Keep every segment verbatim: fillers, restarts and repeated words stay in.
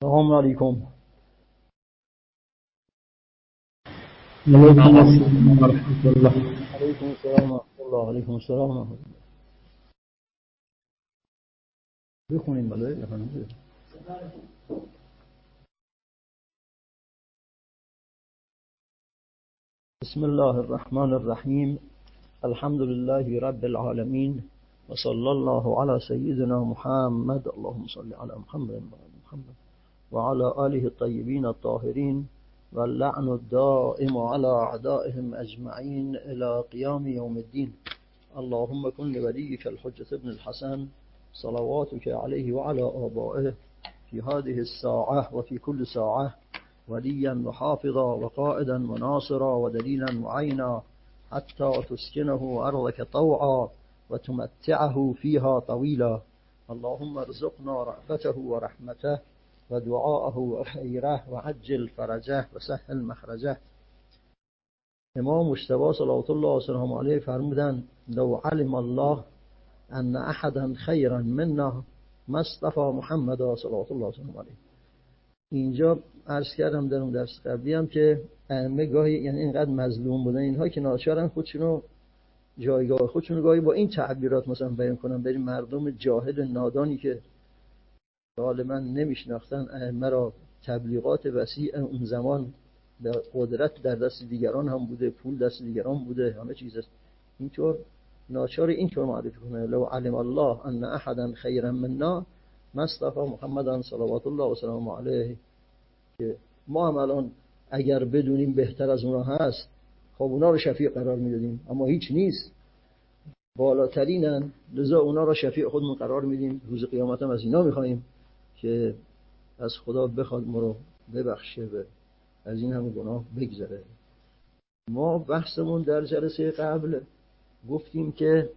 السلام علیکم. علیکم السلام و رحمت الله. علیکم السلام و رحمت الله. علیکم السلام و رحمت الله. بخونیم بله یا خانم؟ بسم الله الرحمن الرحیم. الحمد لله رب العالمین و صلی الله علی سیدنا محمد. اللهم صل علی محمد و محمد و علی آله الطیبین الطاهرین و اللعن الدائم علی اعدائهم اجمعین الی قیام یوم الدین. اللهم کن لولیک الحجة ابن الحسن صلواتك علیه و علی آبائه فی هذه الساعة و فی كل ساعة وليا وحافظا وقائدا وناصرا ودليلا وعينا حتى تسكنه أرضك طوعا وتمتعه فيها طويلا. اللهم ارزقنا رأفته ورحمته ودعاءه وخيره وعجل فرجه وسهل مخرجه. امام مجتبی صلوات الله وسلامه علیه فرمودند لو علم الله ان احدا خيرا منا ما اصطفى محمد صلوات الله وسلامه علیه. اینجا عرض کردم در اون درس قبلی هم که ائمه گاهی یعنی اینقدر مظلوم بودن اینها که ناچارن خودشونو جایگاه خودشونو گاهی با این تعبیرات مثلا بیان کنن برای مردم جاهل نادانی که غالبا نمیشناختن ائمه را. تبلیغات وسیع اون زمان به قدرت در دست دیگران هم بوده، پول دست دیگران بوده، همه چیز است. اینطور ناچار اینطور معرفی کنه لو علم الله ان احدا خیرا منا ما اصطفى محمد صلوات الله و سلامه علیه. که ما هم الان اگر بدونیم بهتر از اونا هست خب اونا رو شفیع قرار میدادیم، اما هیچ نیست، بالاترینن، لذا اونا رو شفیع خودمون قرار میدیم. روز قیامت هم از اینا میخواییم که از خدا بخواد ما رو ببخشه و از این همه گناه بگذره. ما بحثمون در جلسه قبل گفتیم که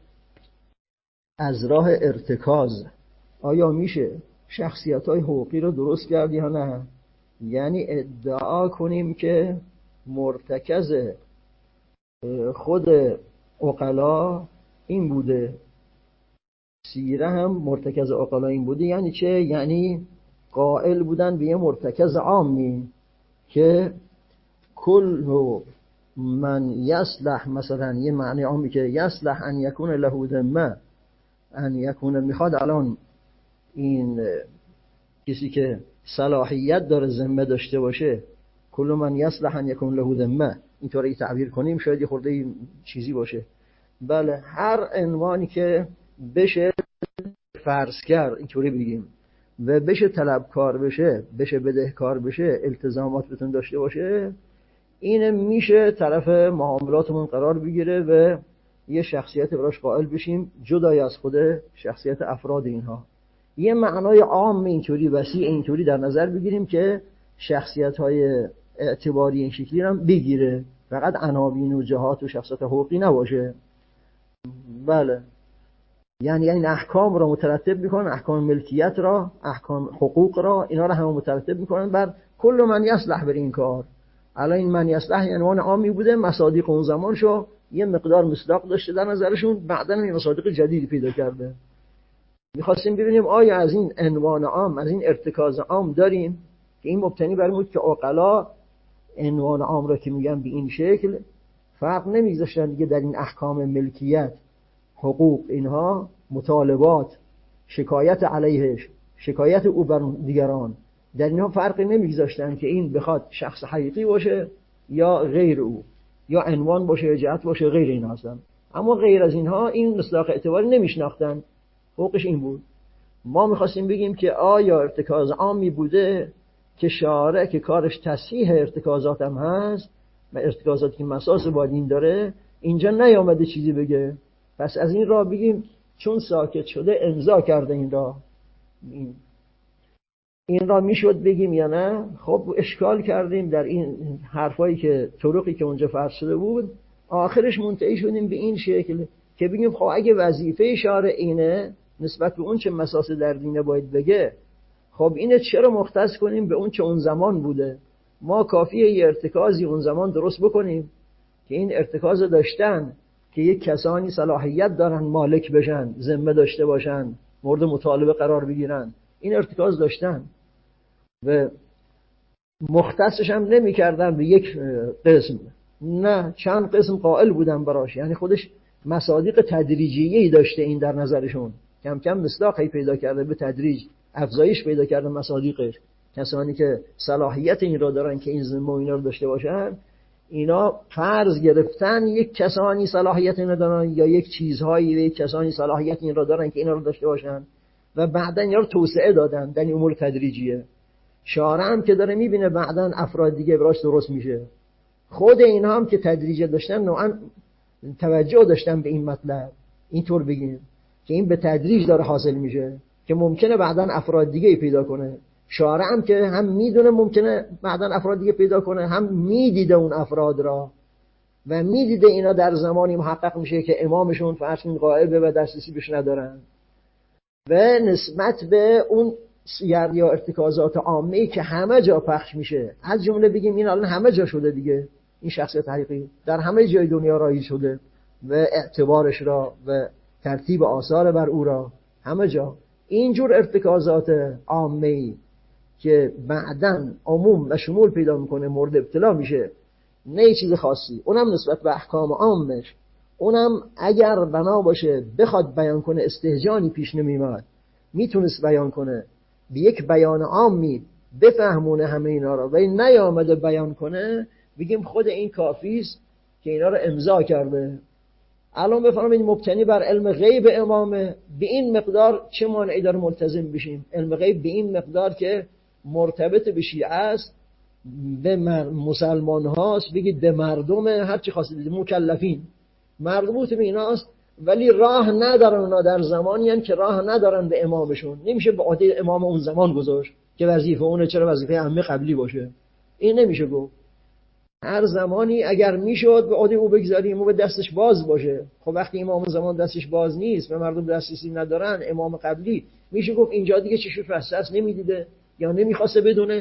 از راه ارتکاز آیا میشه شخصیت‌های حقوقی رو درست کرد یا نه؟ یعنی ادعا کنیم که مرتکز خود عقلا این بوده، سیره هم مرتکز عقلا این بوده. یعنی چه؟ یعنی قائل بودن به یه مرتکز عامی که کل من یصلح، مثلا یه معنی عامی که یصلح ان یکون له ذمه، ان یکون، میخواد الان این کسی که صلاحیت داره ذمه داشته باشه، کل من یصلح ان یکون له ذمه، اینطوری تعبیر کنیم شاید یه خورده چیزی باشه. بله، هر عنوانی که بشه فرض کرد اینطوری بگیم و بشه طلبکار بشه، بشه بدهکار بشه، التزامات بتون داشته باشه، این میشه طرف معاملاتمون قرار بگیره و یه شخصیت براش قائل بشیم جدای از خود شخصیت افراد اینها. یه معنای عام اینطوری وسیع اینطوری در نظر بگیریم که شخصیت‌های اعتباری این شکلی هم بگیره، فقط عناوین و جهات و شخصیت حقوقی نباشه. بله، یعنی این احکام را مترتب میکنن، احکام ملکیت را، احکام حقوق را، اینا را هم مترتب میکنن بر کل من یصلح بر این کار. الان این من یصلح یعنی عنوان عامی بوده، مصادیق اون زمان شو یه مقدار مصداق داشته در نظرشون، بعداً این مصادیق جدیدی پیدا کرده. میخواستیم ببینیم آیا از این عنوان عام، از این ارتکاز عام داریم که این مبتنی بر بود که عقلا عنوان عام را که میگن به این شکل فرق نمیگذاشتن دیگه در این احکام ملکیت، حقوق، اینها مطالبات، شکایت علیهش، شکایت او بر دیگران، در اینها فرقی نمیگذاشتن که این بخواد شخص حقیقی باشه یا غیر او، یا عنوان باشه یا جهت باشه، غیر این هستن. اما غیر از اینها این مصداق اعتباری نمیشناختن. فوقش این بود ما میخواستیم بگیم که آیا ارتکاز عامی بوده که شارع که کارش تصحیح ارتکازات هم هست و ارتکازاتی که مساس با دین داره اینجا نیامده چیزی بگه، پس از این راه بگیم چون ساکت شده امضا کرده این راه. این, این راه میشد بگیم یا نه؟ خب اشکال کردیم در این حرفایی که طرقی که اونجا فرض شده بود، آخرش منتهی شدیم به این شکل که بگیم خب اگه وظیفه شارع اینه نسبت به اون چه مساس در دینه باید بگه، خب اینه چرا مختص کنیم به اون چه اون زمان بوده؟ ما کافیه یه ارتکازی اون زمان درست بکنیم که این ارتکاز داشتن که یک کسانی صلاحیت دارن مالک بشن، ذمه داشته باشن، مورد مطالبه قرار بگیرن، این ارتکاز داشتن. و مختصش هم نمی کردن به یک قسم، نه چند قسم قائل بودن براش. یعنی خودش مصادیق تدریجیه‌ای داشته این در نظرشون، کم کم مصداقی پیدا کرده، به تدریج افزایش پیدا کرده مصادیقش. کسانی که صلاحیت این را دارن که این ذمه و اینا رو داشته باشن، اینا فرض گرفتن یک کسانی صلاحیت این را دارن یا یک چیزهایی و یک کسانی صلاحیت این را دارن که اینا رو داشته باشن و بعداً اینا رو توسعه دادن در این امور تدریجیه. شارع هم که داره میبینه بعداً افراد دیگه براش درست میشه. خود اینا هم که تدریج داشتن نوعاً توجه داشتن به این مطلب، اینطور بگیم که این به تدریج داره حاصل میشه که ممکنه بعداً افراد دیگه پیدا کنه. شارع هم که هم میدونه ممکنه بعداً افراد دیگه پیدا کنه، هم میدیده اون افراد را و میدیده اینا در زمانی محقق میشه که امامشون فرض کنید غائبه و دسترسی بهش ندارن و نسبت به اون سیر یا ارتکازات عامه‌ای که همه جا پخش میشه، از جمله بگیم این الان همه جا شده دیگه، این شخصیت حقیقی در همه جای دنیا رایج شده و اعتبارش را و ترتیب آثار بر او را همه جا. اینجور ارتکازات عامه‌ای که بعداً عموم و شمول پیدا میکنه، مورد ابتلا میشه، نه یه چیز خاصی، اونم نسبت به احکام عامش، اونم اگر بنا باشه بخواد بیان کنه استهجانی پیش نمیاد، میتونست بیان کنه به یک بیان عامی بفهمونه همه اینا رو و این نیامده بیان کنه، بگیم خود این کافیست که اینا رو امضا کرده. الان بفهمید مبتنی بر علم غیب امامه، به این مقدار چه مانعی داره ملتزم بشیم؟ علم غیب به این مقدار که مرتبط به شیعه است، به مسلمان هاست، بگید به مردم، هر چی خواستید بگید، مکلفین مربوط به ایناست، ولی راه ندارن اونا در زمانی هن که راه ندارن به امامشون. نمیشه به عهده امام اون زمان گذاشت که وظیفه اونه، چرا وظیفه عمه قبلی باشه؟ این نمیشه گفت. هر زمانی اگر میشد به عهده او بگذاریم و به دستش باز باشه. خب وقتی امام زمان دستش باز نیست و مردم دسترسی ندارن، امام قبلی میشه گفت اینجا دیگه چشم فسس نمیدیده یا نمیخواسته بدونه،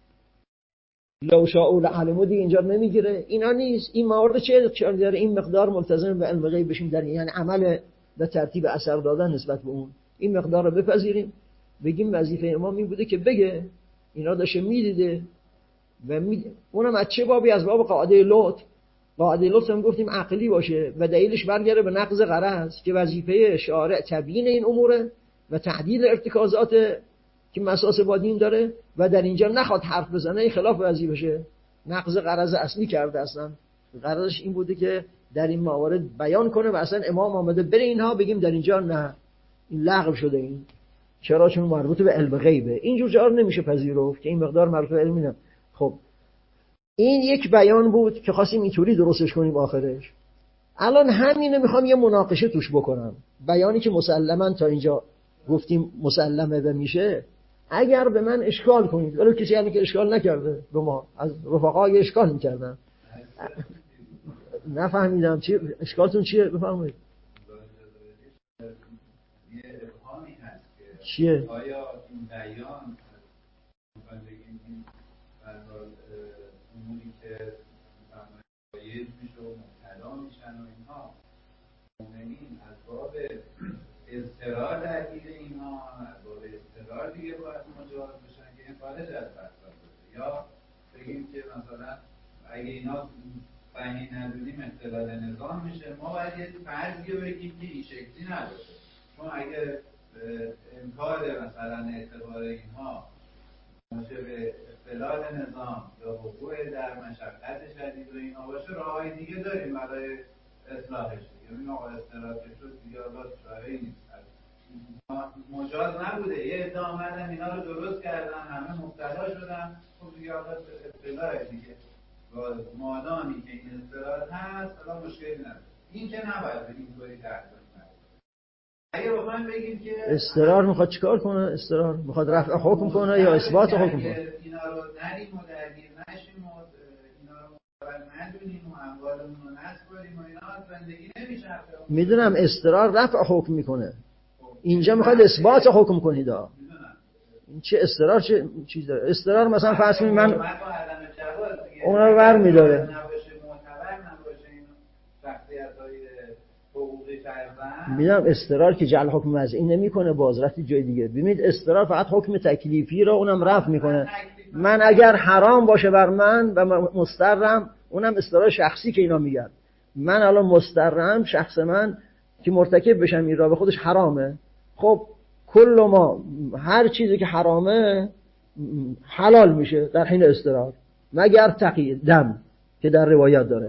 لو شاء لعلموا دیگه اینجا نمیگیره. اینا نیست. این موارد چه داره؟ این مقدار ملتزم به علم غیب بشیم، در یعنی عمل به ترتیب اثر دادن نسبت به اون، این مقدار رو بپذیریم، بگیم وظیفه امام این بوده که بگه، اینا داشته میدیده و می... اونم از چه بابی؟ از باب قاعده لطف. قاعده لطف هم گفتیم عقلی باشه و دلیلش برگره به نقض غرض که وظیفه شارع تبیین این اموره و تعدیل ارتکازات که مساس با دین داره و در اینجا نخواد حرف بزنه خلاف وظیفشه، نقض غرض اصلی کرده. اصلا غرضش این بوده که در این موارد بیان کنه و اصلا امام آمده بره اینها، بگیم در اینجا نه، این لغو شده. این چرا؟ چون مربوط به علم غیبه. اینجور جار نمیشه پذیرفت که این مقدار مربوط به علم نه. خب این یک بیان بود که خواستیم اینطوری درستش کنیم آخرش. الان همینه میخوام یه مناقشه توش بکنم. بیانی که مسلماً تا اینجا گفتیم مسلمه و میشه، اگر به من اشکال کنید، ولی کسی همی که اشکال نکرده به ما، از رفقای اشکال میکردن، نفهمیدم چی اشکالتون چیه؟ بفرمایید. یه ابهامی هست که چیه؟ آیا این بیان میخوایم بگیم این برحال اموری که باید میشه و مبتلا میشن و اینها، مؤمنین از باب اضطرار درگیر اینها، از باب اضطرار دیگه باید مجاز بشن که این خارج از بحثا بشه، یا بگیم که مثلا اگه اینا صحیح ندونیم اختلال نظام میشه، ما باید یه فرضی رو بگیم که این شکلی نباشه، چون اگه انکار مثلا اعتبار اینها باشه به اختلال نظام یا وقوع در مشقت شدید و اینها باشه، راههای دیگه داریم برای اصلاحش. یعنی آقا اصطلاح که شد دیگه آقا چاره‌ای نیست، مجاز نبوده، یه ادعا آمدن اینا رو درست کردن، همه مبتلا شدن، خب دیگه آقا اصطلاح دیگه مادامی که این اصطلاح هست حالا مشکلی نداره. این که نباید به این طوری تحقیق اگه بخوایم بگیم که استقرار میخواد چیکار کنه؟ استقرار میخواد رفع حکم کنه یا اثبات حکم کنه؟ اینا رو نریم و درگیر نشیم و اینا رو مقابل ندونیم و اموالمون رو نسپاریم و اینا زندگی نمیشه. میدونم استقرار رفع حکم میکنه، اینجا میخواد اثبات حکم کنید. ها این چه استقرار چه چیز داره؟ استقرار مثلا فرض کنید من اون رو ور میداره، نباشه معتبر نباشه، این شخصیت‌های حقوقی فرضاً میدونم استقرار که جعل حکم وضعی نمیکنه، باز رفتی جای دیگه. ببینید استقرار فقط حکم تکلیفی رو اونم رفع میکنه. من اگر حرام باشه بر من و مسترم، اونم استقرار شخصی که اینا میگن. من الان مسترم، شخص من که مرتکب بشم این را به خودش حرامه. خب کل ما هر چیزی که حرامه حلال میشه در حین استقرار، مگر تقی دم که در روایت داره.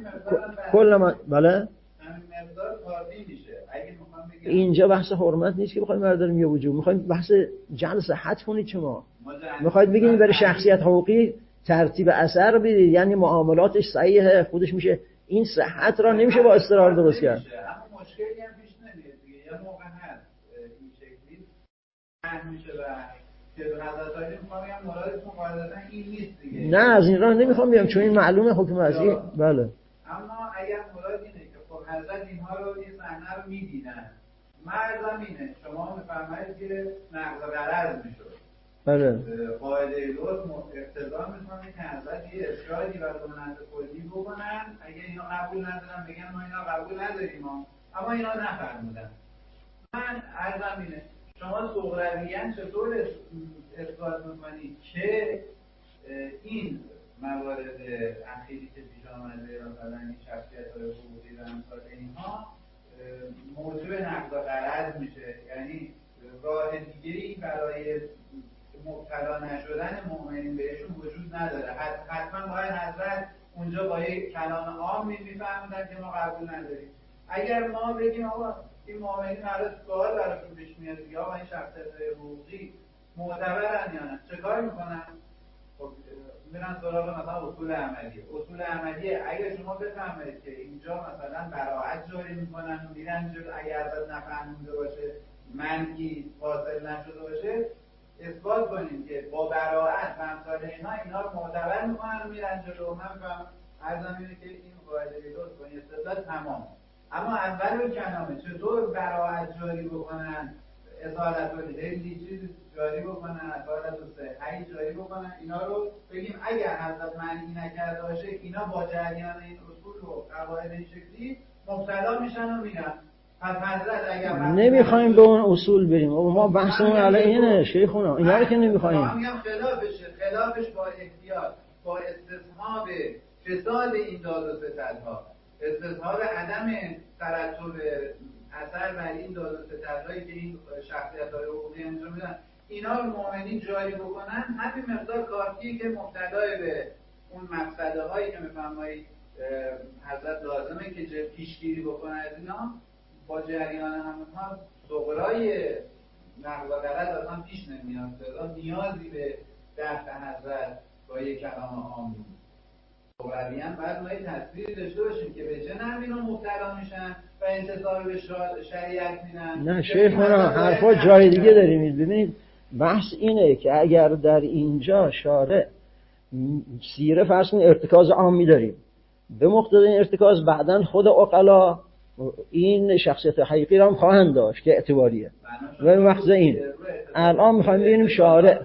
کل ما بله همین مقدار کافی میشه. اگه میخوام بگم اینجا بحث حرمت نیست که بخوایم برداریم یه وجوب، میخوایم بحث جعل صحت کنید. شما میخواید بگید برای شخصیت حقوقی ترتیب اثر بدید، یعنی معاملاتش صحیحه خودش میشه، این صحت را نمیشه با استقرار درست کرد. اما مشکلی هم پیش نمیاد دیگه. یه موقع هست این شکلی فهم میشه و که حضرت علی میخوام بگم مرادتون قاعدتا این نیست دیگه. نه از این راه نمیخوام بیام چون این معلومه حکم وضعی. بله اما اگر مراد اینه که خب حضرت اینها رو این صحنه رو میدیدن، مرزم اینه شما میفرمایید که نقض غرض میشد. بله قاعده لطف اقتضا میکنه که حضرت یه ارشادی و ضمانت کلی بکنن. اگه اینا قبول ندارن بگن ما اینا قبول نداریم، اما اینا نفرمودن. من عرضم اینه شما صغرویاً چطور اثبات میکنید که این موارد اخیری که پیش آمده مثلا این شخصیت‌های حقوقی و امثال اینها موجب نقض غرض میشه؟ یعنی راه دیگه‌ای برای مبتلا نشدن مؤمنین بهشون وجود نداره. حتما باید حضرت اونجا با یک کلام عام میفهموندن که ما قبول نداریم. اگر ما بگیم آقا این مؤمنین مرا سوال براشون پیش میاد یا آقا این شخصیت‌های حقوقی معتبرن یا نه، چه کار میکنن؟ خب میرن سراغ مثلا اصول عملیه. اصول عملیه اگر شما بفهمید که اینجا مثلا براءت جاری میکنن و میرن جلو، اگر حضرت نفهمیده باشه منعی حاصل نشده باشه، اثبات کنیم که با براءت و امثال اینا اینا رو معتبر میکنن و میرن جلو. من فهم عرضم اینه که این قاعده درست کنید استدلال تمام. اما اول کلامه چطور براءت جاری بکنن، اصالت الهلی چیز جاری بکنن، اصالت الصحی جاری بکنن، اینا رو بگیم اگر حضرت معنی نکرده باشه اینا با جریان این اصول و قواعد این شکلی مبتلا میشن و میرن. پس حضرت اگر نمیخوایم به اون اصول بریم، ما بحثمون علیه اینه شیخونا، اینا رو که نمیخوایم. ما میگم خلافشه، خلافش با احتیاط، با استصحاب فساد این داد و ستدها، استصحاب عدم ترتب اثر بر این داد و ستدهایی که این شخصیت‌های حقوقی انجام میدن، اینا رو مؤمنین جاری بکنن، همین مقدار کافیه که مبتلای به اون مقصده هایی که میفرمایید حضرت لازمه که پیشگیری بکنن از اینا با جریان همونها صغرای نقض و غلط اصلا پیش نمیاد. نیازی به دفع حضرت با یک کلام عام نیست. صغرویان باید ما یه تصویری داشته باشیم که به چه نحوی اینا مبتلا میشن و انتصار به شریعت میدن. نه شیخ ما حرفا جای دیگه داریم. ببینید بحث اینه که اگر در اینجا شارع سیره فرض کنید ارتکاز عامی داریم، به مقتضای این ارتکاز بعداً خود عقلا این شخصیت حقیقی را هم خواهند داشت که اعتباریه. و این وقت این الان میخوایم ببینیم شارع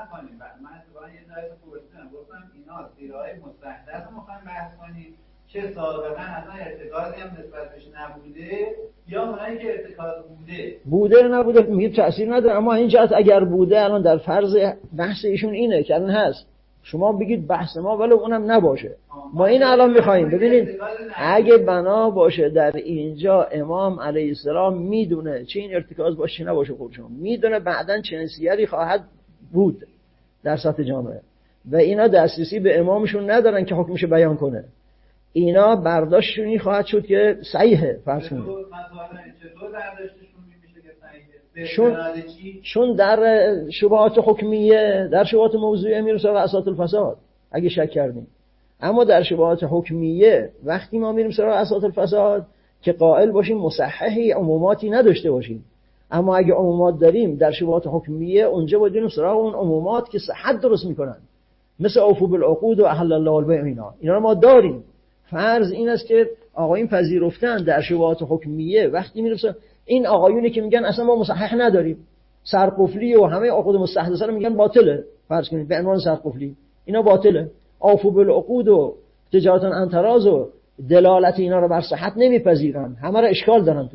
سیرهای مستحدث میخوایم بحث کنیم که سابقا اصلا ارتکازی هم نسبت بهش نبوده یا اونایی که ارتکاز بوده بوده نبوده میگه تأثیر نداره. اما این جهت اگر بوده، الان در فرض بحث ایشون اینه که الان هست، شما بگید بحث ما ولی اونم نباشه، ما این الان میخواییم ببینید اگه بنا باشه در اینجا امام علیه السلام میدونه چه این ارتکاز باشه نباشه، خودشون میدونه بعداً چه سیری خواهد بود در سطح جامعه و اینا دسترسی به امامشون ندارن که حکمش بیان کنه، اینا برداشتشون خواهد شد که صحیحه. فرض کنید چون چون در شبهات حکمیه، در شبهات موضوعیه میرسه و اساس الفساد اگه شک کردیم. اما در شبهات حکمیه وقتی ما میریم سراغ اساس الفساد که قائل باشیم مصححی عموماتی نداشته باشیم، اما اگه عمومات داریم در شبهات حکمیه اونجا باید بریم سراغ اون عمومات که صحت درست میکنن، مثل اوفوا بالعقود و احل الله البیع. اینا اینا رو ما داریم. فرض این است که آقایون پذیرفتن در شبهات حکمیه وقتی میرسه این آقایونی که میگن اصلا ما مصحح نداریم، سرقفلی و همه عقود مستحدثه رو میگن باطله، فرض کنید به عنوان سرقفلی اینا باطله، اوفوا بالعقود و تجارت عن تراض و دلالت اینا رو بر صحت نمیپذیرن، همه رو اشکال دارن توش.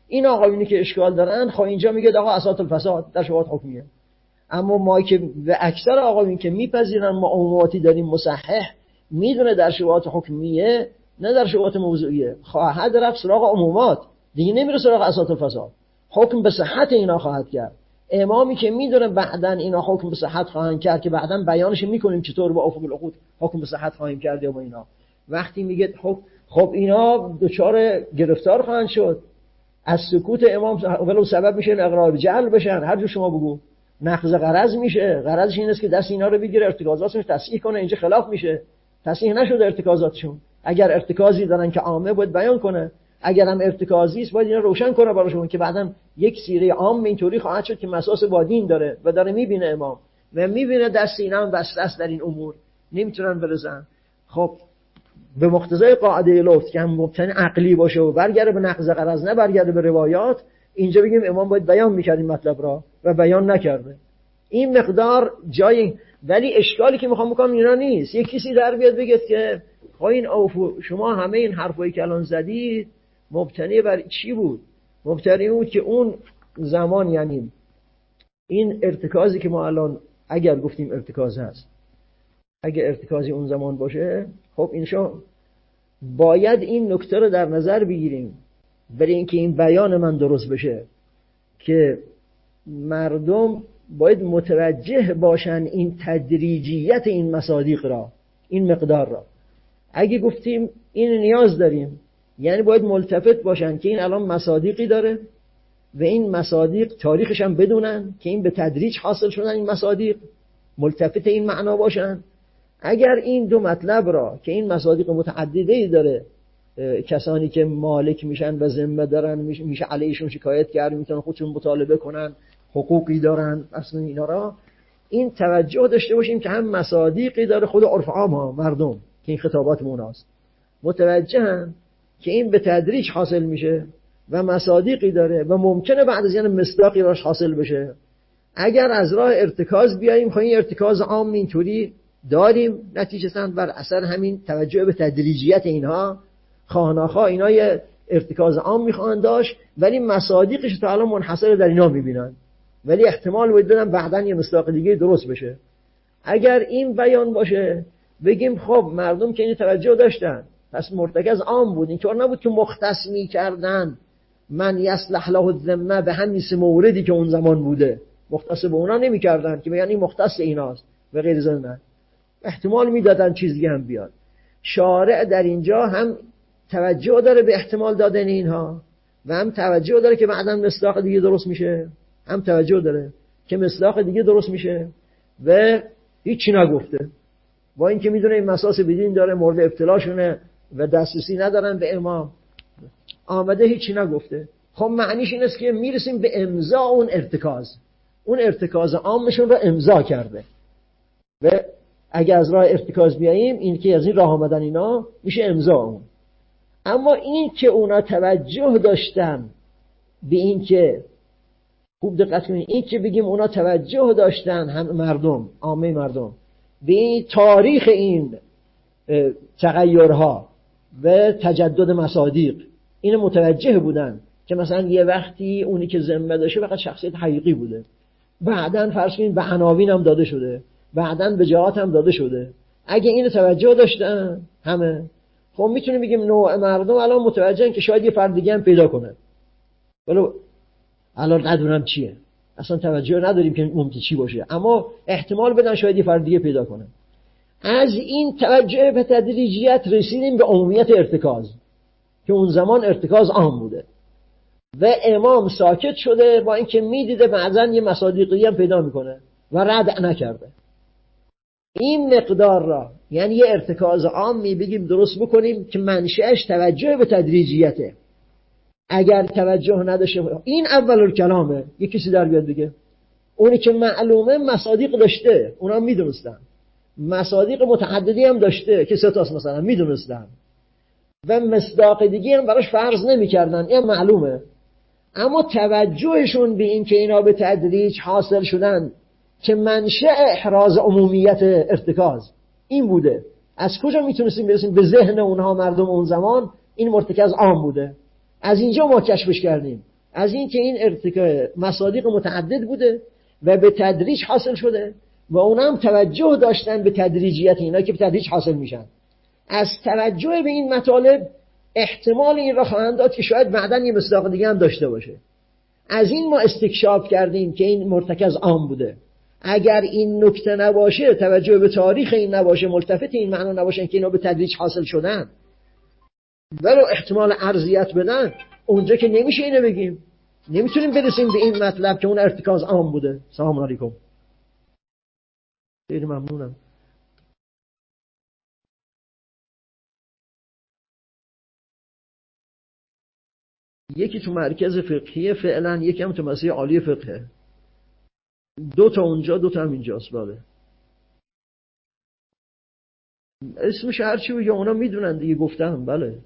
این آقایونی که اشکال دارن خب اینجا میگه آقا اساس الفساد در شبهات حکمیه. اما ما که به اکثر آقایون که میپذیرن ما عموماتی داریم مصحح، میدونه در شبهات حکمیه نه در شبهات موضوعیه، خواهد رفت سراغ عمومات دیگه، نمیره سراغ اساس الفساد، حکم به صحت اینا خواهد کرد. امامی که میدونه بعداً اینا حکم به صحت خواهند کرد که بعداً بیانش میکنیم چطور با افق العقود حکم به صحت خواهیم کرد یا با اینا، وقتی میگه خب خب اینا دچار گرفتار خواهند شد. از سکوت امام ولو سبب میشه اقرار جهل بشن، هر جو شما بگو، نقض غرض میشه. غرضش این است که دست اینا رو بگیره ارتکازاتشون تصحیح کنه، اینجا خلاف میشه، تصحیح نشده ارتکازاتشون. اگر ارتکازی دارن که عامه باید بیان کنه، اگر هم ارتکازی است باید اینا روشن کنه براشون که بعداً یک سیره عام اینطوری خواهد شد که مساس با دین داره و داره میبینه امام و میبینه دست اینا هم بسته است در این امور، نمیتونن برسن. خب به مقتضای قاعده لفظ که هم مبتنی عقلی باشه و برگرده به نقض غرض نه برگرده به روایات، اینجا بگیم امام باید بیان میکرد این مطلب را و بیان نکرده. این مقدار جای، ولی اشکالی که میخوام بکنم اینا نیست. یک کسی در بیاد بگه که خب این اوفو شما همه این حرفایی که الان زدید مبتنی بر چی بود؟ مبتنی بود که اون زمان، یعنی این ارتکازی که ما الان اگر گفتیم ارتکاز هست، اگر ارتکازی اون زمان باشه، خب اینشا باید این نکته رو در نظر بگیریم برای اینکه این بیان من درست بشه که مردم باید متوجه باشن این تدریجیت این مصادیق را، این مقدار را. اگه گفتیم این نیاز داریم، یعنی باید ملتفت باشن که این الان مصادیقی داره و این مصادیق تاریخش هم بدونن که این به تدریج حاصل شدن این مصادیق، ملتفت این معنا باشن. اگر این دو مطلب را که این مصادیق متعددی داره، کسانی که مالک میشن و ذمه دارن میشه علیشون شکایت کرد، میتونن خودشون مطالبه کنن، حقوقی دارن، اصلا اینا را این توجه داشته باشیم که هم مصادیقی داره خود عرف عام ها مردم که این خطابات موناست متوجهن که این به تدریج حاصل میشه و مصادیقی داره و ممکنه بعد از یعنی مصداقی راش حاصل بشه. اگر از راه ارتکاز بیاییم، خب این ارتکاز عام اینطوری داریم، نتیجتاً بر اثر همین توجه به تدریجیت اینها خواهناخواه اینا یه ارتکاز عام میخوان داشت، ولی مصادیقش تا الان منحصر در اینا میبینن، ولی احتمال باید بدن بعداً یه مصداق دیگه درست بشه. اگر این بیان باشه بگیم خب مردم که این توجه داشتن پس مرتکز عام بود، اینطور نبود که مختص میکردن من یصلح له الذمه به همین سه موردی که اون زمان بوده، مختص به اونا نمیکردن که بگن این مختص ایناست و غیر ذلك، احتمال میدادن چیز دیگه هم بیاد. شارع در اینجا هم توجه داره به احتمال دادن اینها و هم توجه داره که بعداً مصداق دیگه درست میشه، هم توجه داره که مصداق دیگه درست میشه و هیچی نگفته، با اینکه میدونه این مساس بدین داره مورد ابتلاشونه و دسترسی ندارن به امام، آمده هیچی نگفته. خب معنیش این است که میرسیم به امضا اون ارتکاز، اون ارتکاز عامشون رو امضا کرده و اگه از راه ارتکاز بیاییم این که از این راه آمدن اینا میشه امضا اون. اما این که اونا توجه داشتن به این که خوب دقت کنید، این که بگیم اونا توجه داشتن هم مردم عامه مردم به این تاریخ این تغییرها و تجدد مصادیق، این متوجه بودن که مثلا یه وقتی اونی که ذمه داشته فقط شخصیت حقیقی بوده، بعداً فرض کنید به عناوین هم داده شده، بعداً به جهات هم داده شده. اگه اینو توجه داشتن همه، خب میتونیم بگیم نوع مردم الان متوجهن که شاید یه فرد دیگه هم پیدا کنه، ولو الان ندونم چیه، اصلا توجه نداریم که ممکن چی باشه، اما احتمال بدن شاید یه فرد دیگه پیدا کنه. از این توجه به تدریجیت رسیدیم به عمومیت ارتکاز که اون زمان ارتکاز عام بوده و امام ساکت شده با اینکه میدیده بعضا یه مصادیقی هم پیدا میکنه و رد نکرده. این مقدار را یعنی یه ارتکاز عام می بگیم درست بکنیم که منشأش توجه به تدریجیته. اگر توجه نداشته این اول کلامه، یه کسی در بیاد بگه اونی که معلومه مصادیق داشته اونا میدونستن، مصادیق متعددی هم داشته که سه تاست مثلا میدونستن و مصداق دیگه هم براش فرض نمیکردن، این معلومه. اما توجهشون به این که اینا به تدریج حاصل شدن که منشأ احراز عمومیت ارتکاز این بوده. از کجا میتونستیم برسیم به ذهن اونها مردم اون زمان؟ این مرتکز عام بوده، از اینجا ما کشفش کردیم از این که این ارتکاء مصادیق متعدد بوده و به تدریج حاصل شده و اونا هم توجه داشتن به تدریجیت اینا که به تدریج حاصل میشن. از توجه به این مطالب احتمال این را خواهند داد که شاید بعداً یه مصداق دیگه هم داشته باشه. از این ما استکشاف کردیم که این مرتکز عام بوده. اگر این نکته نباشه، توجه به تاریخ این نباشه، ملتفت این معنا نباشن که اینا به تدریج حاصل شدن ولو احتمال ارضیت بدن، اونجا که نمیشه اینو بگیم. نمیتونیم برسیم به این مطلب که اون ارتکاز عام بوده. سلام علیکم. خیلی ممنونم. یکی تو مرکز فقهیه فعلا، یکی هم تو مسیح عالی فقهه. دو تا اونجا، دو تا هم اینجاست. بله. اسمش هرچی بگه اونا میدونن دیگه، گفتم. بله.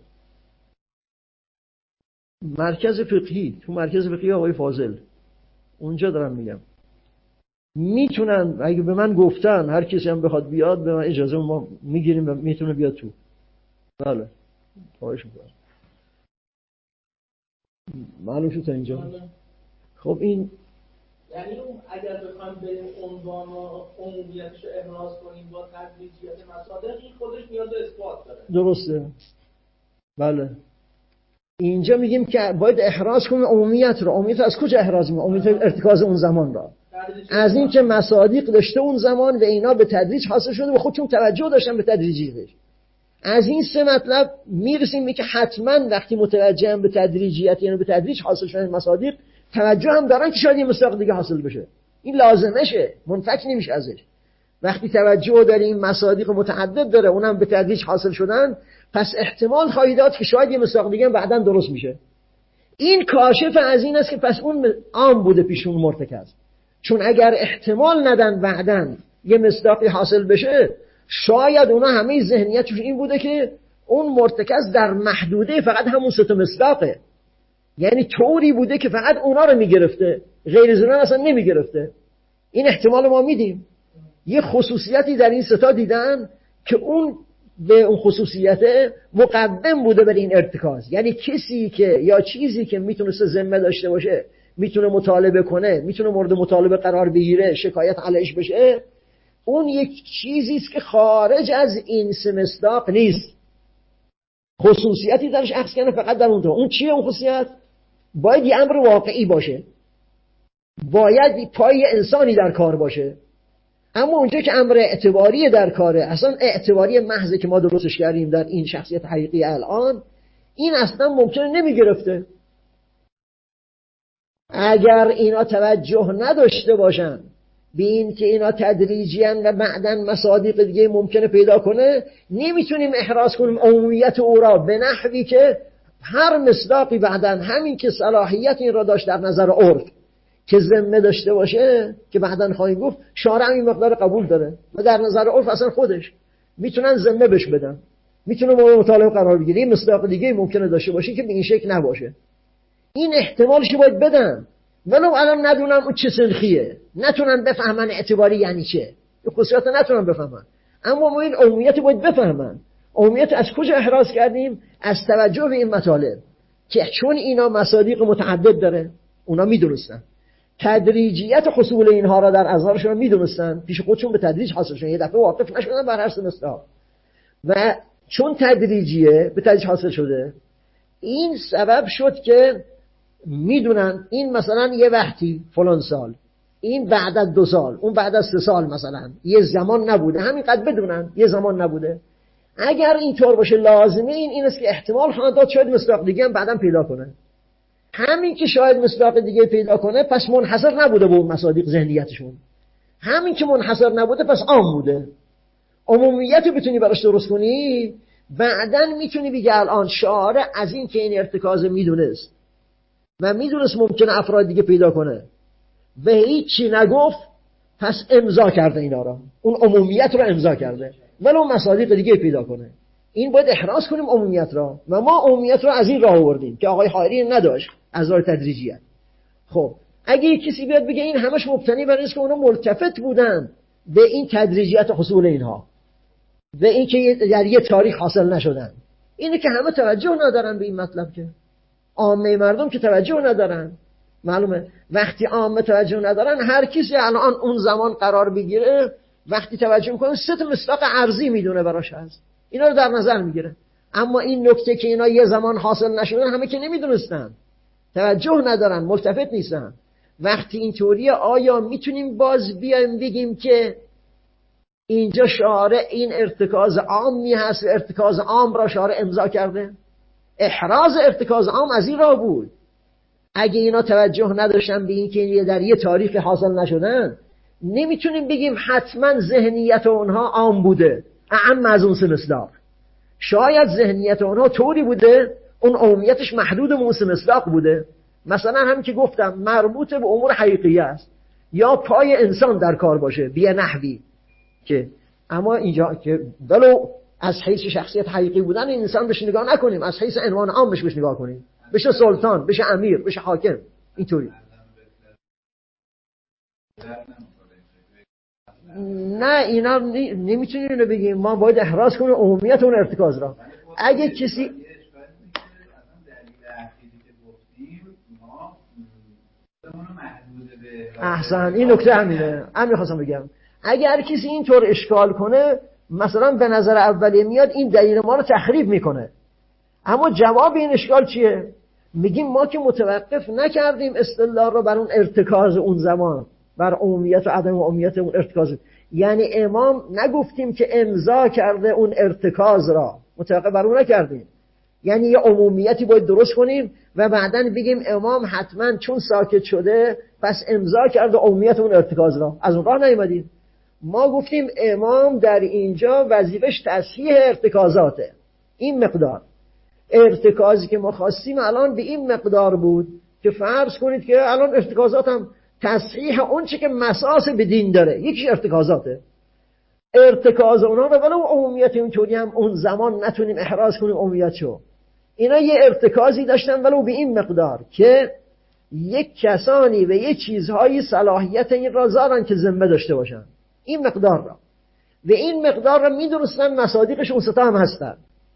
مرکز فقهی، تو مرکز فقهی آقای فاضل. اونجا دارم میگم. میتونن، اگه به من گفتن هر کسی هم بخواد بیاد به من اجازه، ما میگیریم و میتونه بیاد تو. بله. خواهش میکنم. معلوم شد تا اینجا. بله. خب این یعنی اگر بخوایم بریم عنوان و عمومیتش رو ابراز کنیم با تدریجیت مصادیق، این خودش نیاز به اثبات داره. درسته. بله. اینجا میگیم که باید احراز کنیم عمومیت رو. عمومیت از کجا احراز کنیم؟ عمومیت ارتکاز اون زمان را. از این که مصادیق داشته اون زمان و اینا به تدریج حاصل شده و خودشون توجه داشتن به تدریجیتش. از این سه مطلب میرسیم به که حتما وقتی متوجه هم به تدریجیت، یعنی به تدریج حاصل شدن مصادیق، توجه هم دارن که شاید یه مصداق دیگه حاصل بشه. این لازمشه، منفک نمیشه ازش. وقتی توجه داریم مصادیق متعدد داره، اونم به تدریج حاصل شدن، پس احتمال خواهی داد که شاید یه مصداق دیگه بعداً درست میشه. این کاشف از این است که پس اون عام بوده پیشون مرتکز. چون اگر احتمال ندن بعداً یه مصداقی حاصل بشه، شاید اونا همه ذهنیتشون این بوده که اون مرتکز در محدوده فقط همون سه تا مصداقه. یعنی طوری بوده که فقط اونا رو میگرفته، غیر از اونا اصلا نمیگرفته. این احتمال ما میدیم. یه خصوصیتی در این سه تا دیدن که اون به اون خصوصیت مقدم بوده بر این ارتکاز. یعنی کسی که یا چیزی که میتونه ذمه داشته باشه، میتونه مطالبه کنه، میتونه مورد مطالبه قرار بگیره، شکایت علیش بشه، اون یک چیزی است که خارج از این سه مصداق نیست. خصوصیتی درش اخذ کنه فقط در اون تو. اون چیه اون خصوصیت؟ باید یه امر واقعی باشه، باید پای انسانی در کار باشه. اما اونجا که امر اعتباری در کاره، اصلا اعتباری محض که ما درستش کردیم در این شخصیت حقیقی الان، این اصلا ممکنه نمیگرفته. اگر اینا توجه نداشته باشن به این که اینا تدریجیان و بعداً مصادیق دیگه ممکنه پیدا کنه، نمیتونیم احراز کنیم عمومیت او را به نحوی که هر مصداقی بعداً همین که صلاحیت این را داشت در نظر عرف که ذمه داشته باشه، که بعداً خواهیم گفت شارع این مقدار قبول داره و در نظر عرف اصلا خودش میتونن ذمه بش بدن، میتونه مورد مطالبه قرار بگیره. مصداق دیگه ممکنه داشته باشه که به این شکل نباشه. این احتمالش باید بدن، ولو الان ندونم اون چه سنخیه، نتونن بفهمن اعتباری یعنی چه، این خصوصیات نتونن بفهمن، اما ما این عمومیت باید بفهمن. عمومیت از کجا احراز کردیم؟ از توجه به این مطالب که چون اینا مصادیق متعدد داره، اونا میدونستن تدریجیت حصول اینها را در اظهارشون میدونستن، پیش خودشون به تدریج حاصل شدن، یه دفعه واقف نشدن بر هر سه مصداق، و چون تدریجیه به تدریج حاصل شده، این سبب شد که میدونن این مثلا یه وقتی فلان سال، این بعد از دو سال، اون بعد از سه سال، مثلا یه زمان نبوده، همینقدر بدونن یه زمان نبوده. اگر اینطور باشه لازمه این این است که احتمال خواهد داد شاید مصداق دیگه هم بعداً پیدا کنه. همین که شاید مصداق دیگه پیدا کنه پس منحصر نبوده به اون مصادیق ذهنیتشون. همین که منحصر نبوده پس عام بوده. عمومیت رو بتونی براش درست کنی، بعداً میتونی بگی الان شارع از این که این ارتکاز میدونست و میدونست ممکنه افراد دیگه پیدا کنه و هیچی نگفت، پس امضا کرده اینا را، اون عمومیت رو امضا کرده ولو مصادیق دیگه پیدا کنه. این باید احراز کنیم عمومیت را، و ما عمومیت را از این راه آوردیم که آقای حائری نداشت از راه تدریجیت. خب اگه یک کسی بیاد بگه این همش مبتنی بر اینه که اونا ملتفت بودن به این تدریجیت حصول اینها و این که در یه تاریخ حاصل نشدن، اینه که همه توجه ندارن به این مطلب که عامه مردم که توجه ندارن. معلومه وقتی عامه توجه ندارن، هر کسی الان اون زمان قرار بگیره وقتی توجه میکنه سه تا مصداق ارضی میدونه براش هست، اینا رو در نظر میگیره. اما این نکته که اینا یه زمان حاصل نشدن همه که نمیدونستن، توجه ندارن، ملتفت نیستن. وقتی اینطوریه آیا میتونیم باز بیایم بگیم که اینجا شارع این ارتکاز عامی هست و ارتکاز عام را شارع امضا کرده؟ احراز ارتکاز عام از این راه بود. اگه اینا توجه نداشتن به این که در یه تاریخ حاصل نشدن، نمیتونیم بگیم حتما ذهنیت اونها عام بوده، اعم از اون سه مصداق. شاید ذهنیت اونها طوری بوده اون عمومیتش محدود اون سه مصداق بوده. مثلا هم که گفتم مربوط به امور حقیقیه است، یا پای انسان در کار باشه بیا نحوی که، اما اینجا که ولو از حیث شخصیت حقیقی بودن این انسان بهش نگاه نکنیم، از حیث عنوان عام بهش بهش نگاه کنیم، بشه سلطان، بشه امیر، بشه حاکم، اینطوری. نه اینا نمیتونیم اینو بگیم. ما باید احراز کنیم عمومیت اون ارتکاز را. اگه کسی احسن، این نکته همینه، همین خواستم بگم. اگر کسی اینطور اشکال کنه، مثلا به نظر اولیه میاد این دلیل ما رو تخریب میکنه. اما جواب این اشکال چیه؟ میگیم ما که متوقف نکردیم اصطلاح رو بر اون ارتکاز اون زمان، بر عمومیت و عدم عمومیت اون ارتکاز. یعنی امام نگفتیم که امضا کرده اون ارتکاز را، متوقف بر اون نکردیم. یعنی یه عمومیتی باید درست کنیم و بعداً بگیم امام حتما چون ساکت شده پس امضا کرده عمومیت اون ارتکاز را. از اون راه نیومدیم. ما گفتیم امام در اینجا وظیفش تصحیح ارتکازاته. این مقدار ارتکازی که ما خواستیم الان به این مقدار بود که فرض کنید که الان ارتکازاتم تصحیح اون چه که مساس به دین داره، یکیش ارتکازاته. ارتکاز اونا رو ولو عمومیت اونطوری هم اون زمان نتونیم احراز کنیم عمومیتشو. اینا یه ارتکازی داشتن ولو به این مقدار که یک کسانی و یک چیزهایی صلاحیت این را زارن که ذمه داشته باشن، این مقدار را، و این مقدار را میدونستن مصادیقش اون ستا هم هستن.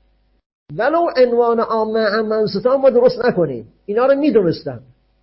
ولو عنوان عامه عمن ستا ما درست نکنیم، اینا رو میدونستن.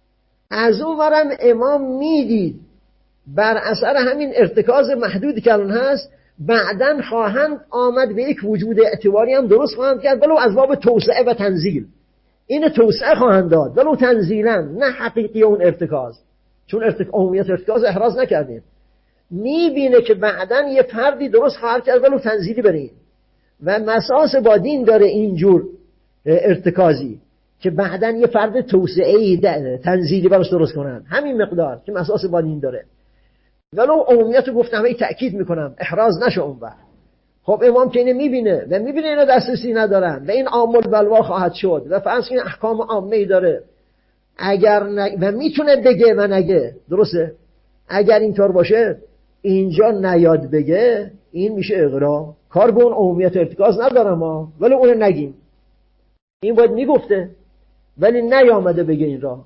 از اون ورم امام میدید بر اثر همین ارتکاز محدودی که الان هست بعداً خواهند آمد به یک وجود اعتباری هم درست خواهند کرد، ولو از باب توسعه و تنزیل. این توسعه خواهند داد ولو تنزیلاً، نه حقیقی اون ارتکاز، چون ارتک... عمومیت ارتکاز احراز نکردیم. میبینه که بعداً یه فردی درست خواهد کرد ولو تنزیلی برین، و مساس با دین داره اینجور ارتکازی که بعداً یه فرد توسعه‌ای تنزیلی براش درست کنن، همین مقدار که مساس با دین داره. ولو عمومیت رو گفتم همه تأکید میکنم احراز نشه اون وقت. خب امام که اینه میبینه و میبینه اینا دسترسی ندارن و این عامل بلوا خواهد شد و فرض این احکام عامه ای داره، اگر ن... و میتونه بگه و نگه، درسته؟ اگر اینطور باشه اینجا نیاد بگه، این میشه اغرا. کار به اون عمومیت ارتکاز نداره ما، ولی اون نگیم. این باید میگفته ولی نیامده بگه این را.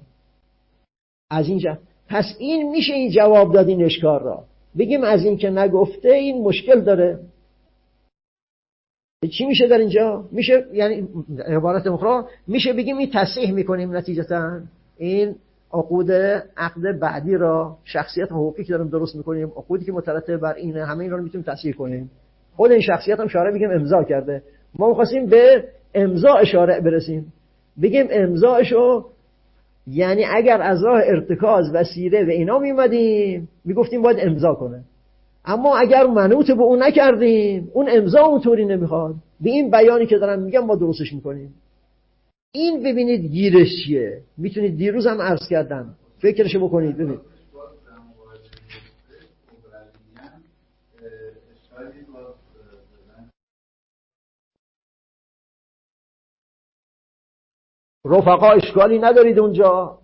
از اینجا پس این میشه این جواب داد این اشکال را. بگیم از این که نگفته این مشکل داره. چی میشه در اینجا؟ میشه یعنی عبارت اخرى میشه بگیم این تصحیح میکنیم نتیجتا این عقود عقد بعدی را، شخصیت حقوقی که داریم درست میکنیم، عقودی که مترتب بر اینه، همه این رو میتونیم تصحیح کنیم. خود این شخصیت هم شارع میگیم امضا کرده. ما می‌خواستیم به امضا شارع برسیم. بگیم امضاشو یعنی اگر از راه ارتکاز وسیله و اینا میمدیم میگفتیم باید امضا کنه، اما اگر منوط به اون نکردیم اون امضا اونطوری نمیخواد. به این بیانی که دارم میگم ما درستش میکنیم. این ببینید گیرش چیه. میتونید دیروز هم عرض کردم فکرشو بکنید. ببینید رفقا اشکالی ندارید اونجا؟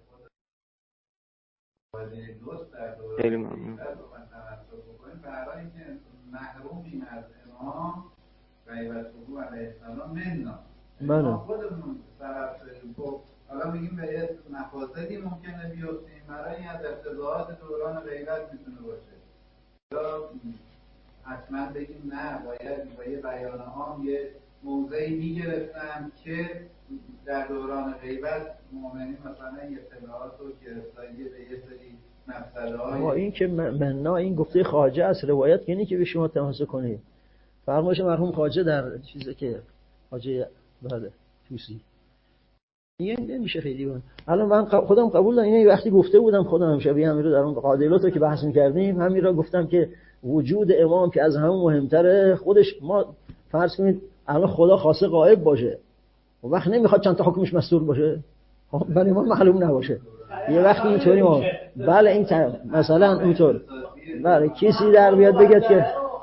خیلی ممنون. برای اینکه محرومیم از امام غیبت حقوق علیه السلام مننا منو خودمون طرف شدیم. حالا میگیم به یه مفاسدی ممکنه بیفتیم، برای این از ابتداعات دوران غیبت میتونه باشه، یا حتما بگیم نه باید با یه بیان عام یه موضعی میگرفتن که در دوران غیبت مؤمنین مثلا اطلاعات و گرفتاری به یه سری مسائل های این که مننا این گفته خواجه است، روایت یعنی که به شما تماس کنید. فرمایش مرحوم خواجه در چیزی که خواجه بله توسی این نمیشه خیلی بود. الان من خودم قبول دارم، اینه وقتی گفته بودم خودم شبیه همین رو در اون قاعدلات رو که بحث می‌کردیم همین را گفتم که وجود امام که از همه مهمتره. خودش ما فرض کنید الان خدا خواسته غائب باشه، اون وقت نمیخواد چند تا حکمش مستور باشه، ولی ما معلوم نباشه. یه وقتی اینطوری ما بله این طرف مثلا اونطور بله کسی در بیاد بگه که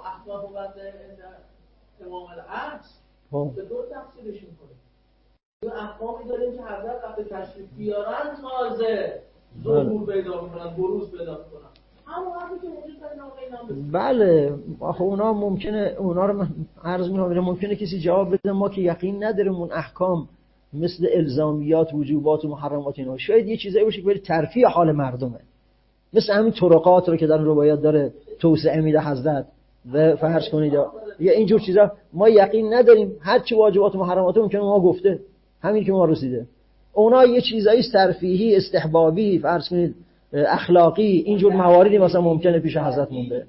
امام العصر به دو تفسیرش می‌کنه. یه احکامی داریم که حضرت وقتی تشریف بیارن تازه ظهور پیدا می‌کنن، بروز پیدا می‌کنن. همون وقتی که وجود داره بله آخه اونا ممکنه اونا رو عرض می‌کنم ممکنه کسی جواب بده ما که یقین نداریم اون احکام مثل الزامیات وجوبات و محرمات اینا شاید یه چیزایی باشه که برای ترفیع حال مردمه، مثل همین طرقات رو که در روایات داره توسعه میده حضرت و فرض کنید یا اینجور چیزا ما یقین نداریم. هر چی واجبات و محرمات ممکنه ما گفته همین که ما رسیده، اونا یه چیزایی ترفیهی استحبابی فرض کنید اخلاقی اینجور مواردی مثلا ممکنه پیش حضرت مونده.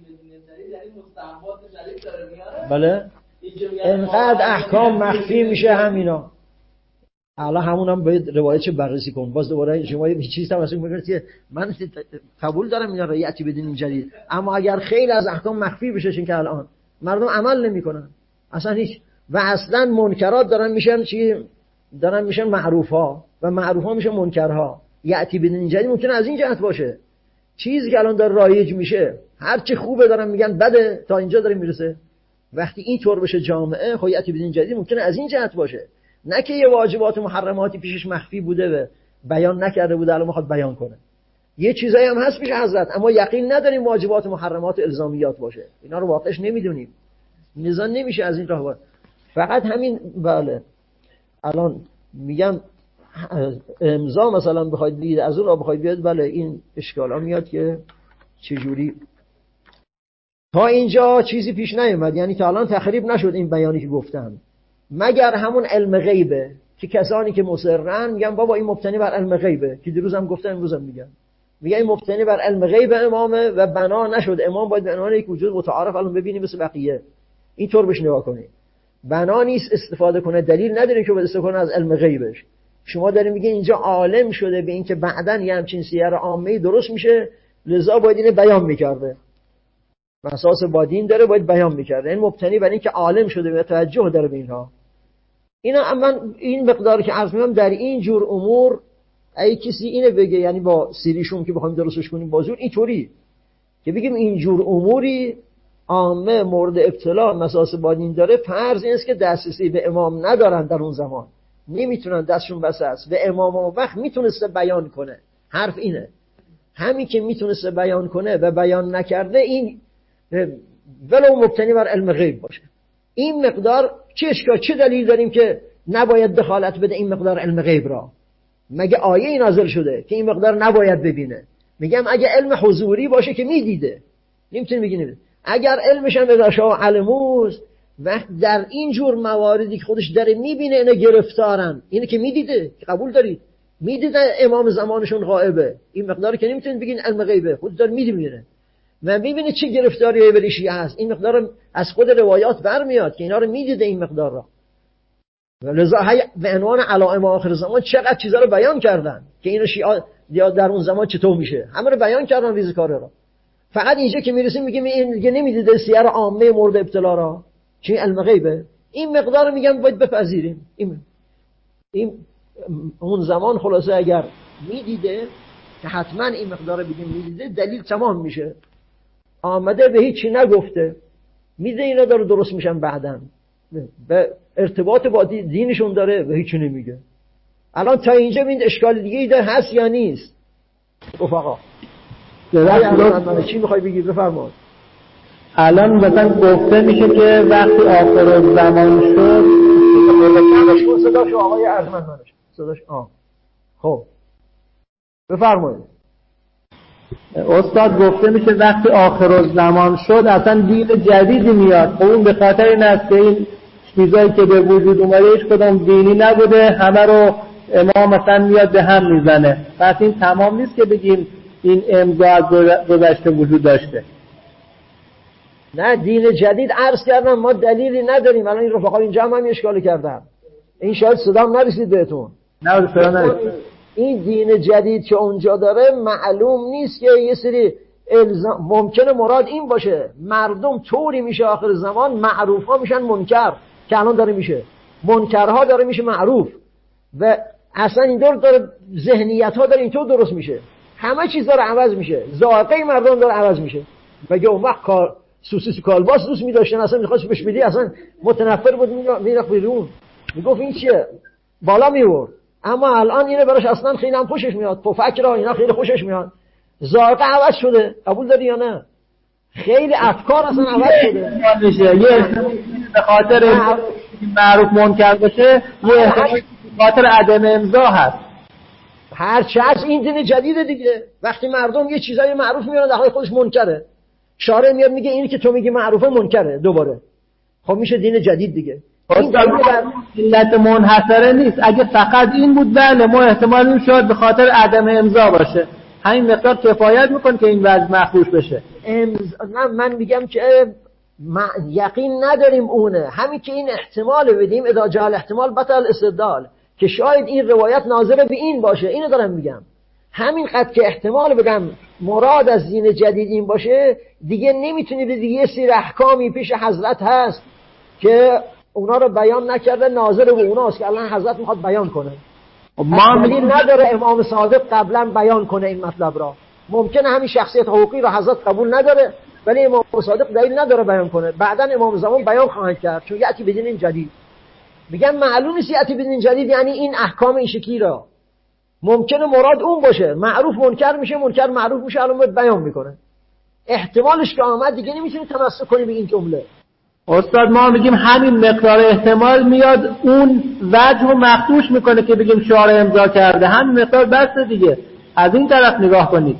بله انقدر احکام مخفی میشه همینا. حالا همون هم باید روایتش بررسی کن. باز دوباره شما یه چیزی توسط میگید که من قبول دارم اینا رعایتی بدین جدید، اما اگر خیلی از احکام مخفی بشه چون که الان مردم عمل نمیکنن اصلا هیچ و اصلا منکرات دارن میشن چی دارن میشن معروف ها و معروف ها میشن منکرها. یعتی بدین جدید ممکن از این جهت باشه چیزی که الان داره رایج میشه هر چی خوبه دارن میگن بده تا اینجا داره میرسه. وقتی این طور بشه جامعه خب یعتی بدین جدید ممکن از این جهت باشه، نه که یه واجبات و محرماتی پیشش مخفی بوده و بیان نکرده بوده الان میخواد بیان کنه. یه چیزایی هم هست پیش حضرت اما یقین نداریم واجبات و محرمات و الزامیات باشه، اینا رو واقعش نمیدونیم. میزان نمیشه از این راه باید. فقط همین بله الان میگم امضا مثلا بخواید بگید از اون راه بخواید بیاد بله این اشکالا میاد که چجوری تا اینجا چیزی پیش نیومد، یعنی تا الان تخریب نشد این بیانی که گفتم مگر همون علم غیبه که کسانی که مصرن میگن بابا این مبتنی بر علم غیبه که دیروز هم گفتم امروز هم میگن میگن این مبتنی بر علم غیب امامه و بنا نشد. امام باید به عنوان یک وجود متعارف الان ببینیم مثل بقیه اینطور بهش نگاه کنید. بنا نیست استفاده کنه، دلیل نداریم که استفاده کنه از علم غیبش. شما دارین میگین اینجا عالم شده به این که بعدن یه همچین سیر عامه درست میشه لذا باید اینو بیان میکرده، اساس با دین داره باید بیان میکرده. این مبتنی بر این که عالم شده به توجه داره به اینها. اینا اما این مقدار که عرض می‌کنم در این جور امور ای کسی اینو بگه یعنی با سیریشون که بخوایم درستش کنیم با زور اینطوری که بگیم این جور اموری عامه مورد ابتلا مساس با دین داره، فرض این است که دسترسی به امام ندارن در اون زمان، نمیتونن دستشون بسته است به امام اون وقت میتونسته بیان کنه. حرف اینه همین که میتونسته بیان کنه و بیان نکرده این ولو مبتنی بر علم غیب باشه. این مقدار چه اشکال چه دلیل داریم که نباید دخالت بده این مقدار علم غیب را؟ مگه آیه نازل شده که این مقدار نباید ببینه؟ میگم اگه علم حضوری باشه که میدیده نمیتونه بگی نمیده. اگر علمش هم به شاه علموز وقت در این جور مواردی که خودش داره میبینه اینا گرفتارن، اینه که میدیده قبول دارید میدیده امام زمانشون غائبه، این مقدار که نمیتونید بگین علم غیبه، خود داره میدونه و میبینه چه گرفتاریه برای شیعه هست. این مقدار از خود روایات برمیاد که اینا رو میدیده این مقدار را. ولذا به عنوان علائم آخر زمان چقدر چیزا رو بیان کردن که این شیعه یا در اون زمان چطور میشه همه رو بیان کردن ریز کاره را. فقط اینجا که میرسیم میگیم این دیگه نمیدیده سیر عامه مورد ابتلا را چه علم غیبه. این مقدار میگم باید بپذیریم. این این اون زمان خلاصه اگر میدیده که حتما این مقدار بگیم میدیده دلیل تمام میشه. آمده به هیچی نگفته میده اینا داره درست میشن بعدن به ارتباط با دینشون داره و هیچی نمیگه. الان تا اینجا این اشکال دیگه ایده هست یا نیست؟ رفقا من چی میخوای بگی بفرمایید. الان مثلا گفته میشه که وقتی آخر زمان شد صداش آقای ارجمند منش صداش آه خب بفرمایید. استاد گفته میشه وقتی آخر زمان شد اصلا دین جدیدی میاد. خب اون به خاطر این است که این چیزایی که به وجود اومده هیچ کدوم دینی نبوده، همه رو امام مثلا میاد به هم میزنه. پس این تمام نیست که بگیم این امضا از گذشته وجود داشته. نه دین جدید عرض کردم ما دلیلی نداریم. الان این رفقا اینجا هم, هم اشکال کردن. این شاید صدام نرسید بهتون. نه صدا نرسید. این دین جدید که اونجا داره معلوم نیست که یه سری الزام ممکنه مراد این باشه مردم طوری میشه آخر زمان معروف ها میشن منکر که الان داره میشه، منکرها داره میشه معروف و اصلا اینطور داره ذهنیت ها داره اینطور درست میشه، همه چیز داره عوض میشه، ذائقه مردم داره عوض میشه. مگه اون وقت کار سوسیس کالباس دوست می‌داشتن اصلا می‌خواست بهش بدی اصلا متنفر بود میرفت بیرون میگفت این چیه بالا میورد. اما الان اینه براش اصلا خیلی هم خوشش میاد، پفک را اینا خیلی خوشش میاد. ذائقه عوض شده، قبول داری یا نه؟ خیلی افکار اصلا عوض شده میشه. یه به خاطر معروف منکر باشه، یه احتمال به خاطر عدم امضا هست. هر چه هست این دین جدیده دیگه. وقتی مردم یه چیزای معروف میارن در حال خودش منکره، شارع میاد میگه اینی که تو میگی معروفه منکره دوباره، خب میشه دین جدید دیگه. این علت منحصره نیست. اگه فقط این بود بله ما احتمال این شاید به خاطر عدم امضا باشه، همین مقدار کفایت میکنه که این وضع مخدوش بشه. امضا نه من میگم که ما یقین نداریم اونه، همین که این احتمال بدیم اذا جاء الاحتمال بطل استدلال، که شاید این روایت ناظر به این باشه، اینو دارم میگم. همین قد که احتمال بدم مراد از دین جدید این باشه دیگه نمیتونی به دیگه سری احکامی پیش حضرت هست که اونا رو بیان نکرده ناظر به اوناست که الان حضرت میخواد بیان کنه. ما دلیل نداره امام صادق قبلا بیان کنه این مطلب را. ممکنه همین شخصیت حقوقی رو حضرت قبول نداره ولی امام صادق دلیل نداره بیان کنه، بعدا امام زمان بیان خواهد کرد چون یاتی بدین جدید. میگم معلوم نیست یاتی بدین جدید یعنی این احکام این شکلی را. ممکنه مراد اون باشه، معروف منکر میشه، منکر معروف میشه، الان بیان میکنه. احتمالش که آمد دیگه نمیتونی تمسک کنی به این جمله. استاد ما میگیم همین مقدار احتمال میاد اون وجه رو مخدوش میکنه که بگیم شارع امضا کرده، همین مقدار بس دیگه. از این طرف نگاه کنید.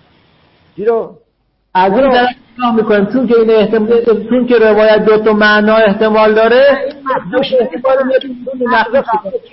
چیرو؟ از این طرف نگاه میکنیم چون که این احتمال چون که روایت دو تا معنا احتمال داره این مخدوش میکنه.